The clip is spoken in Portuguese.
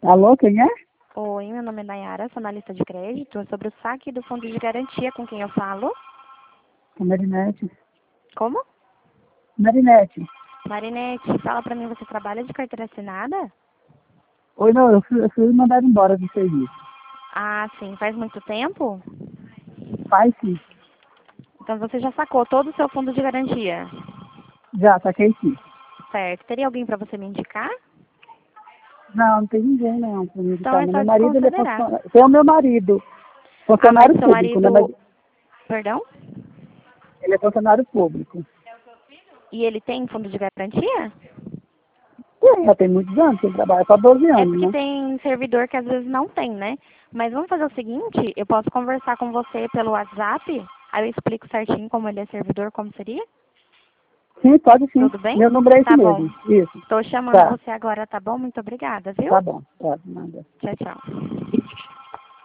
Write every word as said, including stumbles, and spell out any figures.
Alô, quem é? Oi, meu nome é Nayara, sou analista de crédito. É sobre o saque do fundo de garantia com quem eu falo. É Marinete. Como? Marinete. Marinete, fala pra mim, você trabalha de carteira assinada? Oi, não, eu fui, eu fui mandado embora do serviço. Ah, sim. Faz muito tempo? Faz sim. Então você já sacou todo o seu fundo de garantia? Já, saquei sim. Certo. Teria alguém pra você me indicar? Não, não tem ninguém não pra me Então indicar. é Não. só Meu marido, ele é desconsiderar. funcionário. Tem o meu marido, Ah, mas funcionário seu público, né? Mas marido... Perdão? ele é funcionário público. E ele tem fundo de garantia? Tem, já tem muitos anos, ele trabalha só doze É anos, porque né? tem servidor que às vezes não tem, né? Mas vamos fazer o seguinte, eu posso conversar com você pelo WhatsApp, aí eu explico certinho como ele é servidor, como seria? Sim, pode sim. Tudo bem? Meu número é esse Tá bom. mesmo. Isso. Estou chamando Tá, você agora, tá bom? Muito obrigada, viu? tá bom. Tá, nada. Tchau, tchau.